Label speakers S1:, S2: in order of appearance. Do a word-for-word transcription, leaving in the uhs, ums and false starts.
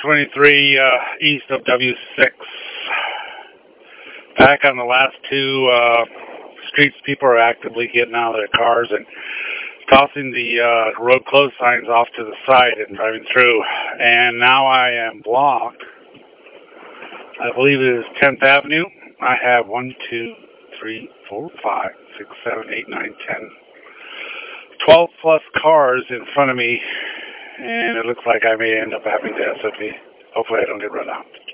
S1: twenty-three uh, east of W six. Back on the last two uh, streets, people are actively getting out of their cars and tossing the uh, road closed signs off to the side and driving through. And now I am blocked. I believe it is tenth Avenue. I have one, two, three, four, five, six, seven, eight, nine, ten, twelve plus cars in front of me, and it looks like I may end up having to S O P. Hopefully I don't get run out.